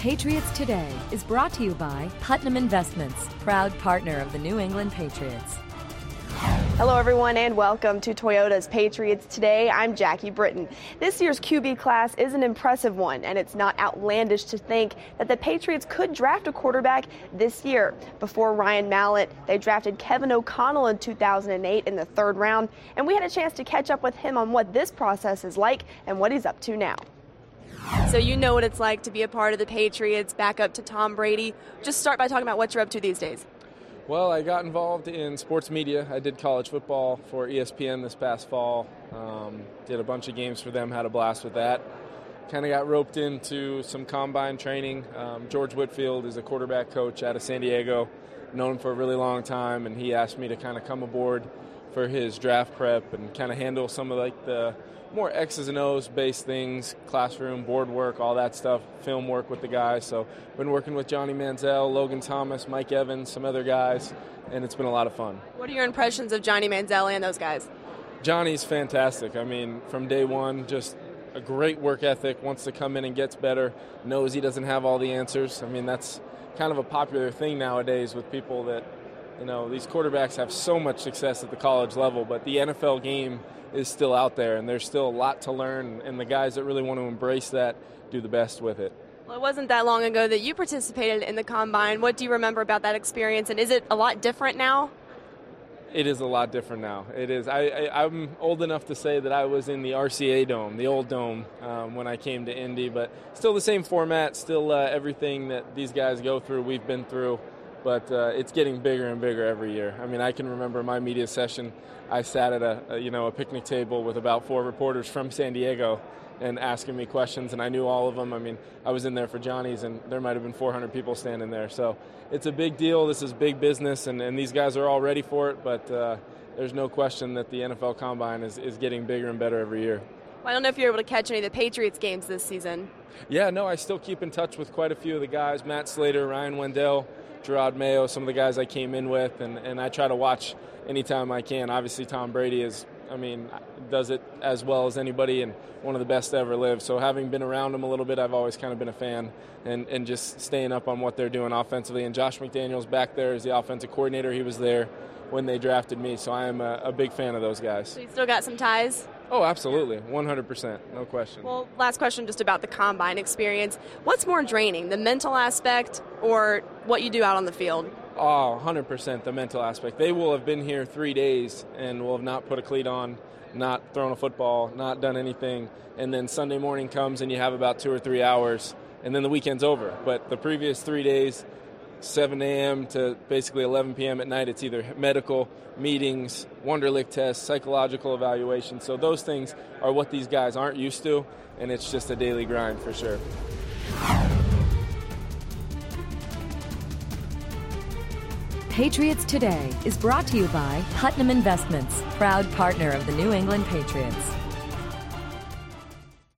Patriots Today is brought to you by Putnam Investments, proud partner of the New England Patriots. Hello everyone and welcome to Toyota's Patriots Today. I'm Jackie Britton. This year's QB class is an impressive one, and it's not outlandish to think that the Patriots could draft a quarterback this year. Before Ryan Mallett, they drafted Kevin O'Connell in 2008 in the third round, and we had a chance to catch up with him on what this process is like and what he's up to now. So you know what it's like to be a part of the Patriots, back up to Tom Brady. Just start by talking about what you're up to these days. Well, I got involved in sports media. I did college football for ESPN this past fall. Did a bunch of games for them, had a blast with that. Kind of got roped into some combine training. George Whitfield is a quarterback coach out of San Diego, known him for a really long time, and he asked me to kind of come aboard for his draft prep and kind of handle some of like the more X's and O's based things, classroom, board work, all that stuff, film work with the guys. So been working with Johnny Manziel, Logan Thomas, Mike Evans, some other guys, and it's been a lot of fun. What are your impressions of Johnny Manziel and those guys? Johnny's fantastic. I mean, from day one, just a great work ethic, wants to come in and gets better, knows he doesn't have all the answers. I mean, that's kind of a popular thing nowadays with people that, you know, these quarterbacks have so much success at the college level, but the NFL game is still out there, and there's still a lot to learn, and the guys that really want to embrace that do the best with it. Well, it wasn't that long ago that you participated in the Combine. What do you remember about that experience, and is it a lot different now? It is a lot different now. It is. I'm old enough to say that I was in the RCA Dome, the old dome, when I came to Indy, but still the same format, still everything that these guys go through, we've been through. But it's getting bigger and bigger every year. I mean, I can remember my media session. I sat at a picnic table with about 4 reporters from San Diego and asking me questions, and I knew all of them. I mean, I was in there for Johnny's, and there might have been 400 people standing there. So it's a big deal. This is big business, and these guys are all ready for it. But there's no question that the NFL Combine is getting bigger and better every year. Well, I don't know if you're able to catch any of the Patriots games this season. Yeah, no, I still keep in touch with quite a few of the guys, Matt Slater, Ryan Wendell, Gerard Mayo, some of the guys I came in with, and I try to watch anytime I can. Obviously, Tom Brady does it as well as anybody and one of the best to ever live. So having been around him a little bit, I've always kind of been a fan and just staying up on what they're doing offensively. And Josh McDaniels back there is the offensive coordinator. He was there when they drafted me, so I am a big fan of those guys. So you still got some ties? Oh, absolutely. 100%. No question. Well, last question just about the Combine experience. What's more draining, the mental aspect or what you do out on the field? Oh, 100% the mental aspect. They will have been here 3 days and will have not put a cleat on, not thrown a football, not done anything. And then Sunday morning comes and you have about 2 or 3 hours, and then the weekend's over. But the previous 3 days, 7 a.m. to basically 11 p.m. at night, it's either medical, meetings, Wonderlic tests, psychological evaluation. So those things are what these guys aren't used to, and it's just a daily grind for sure. Patriots Today is brought to you by Putnam Investments, proud partner of the New England Patriots.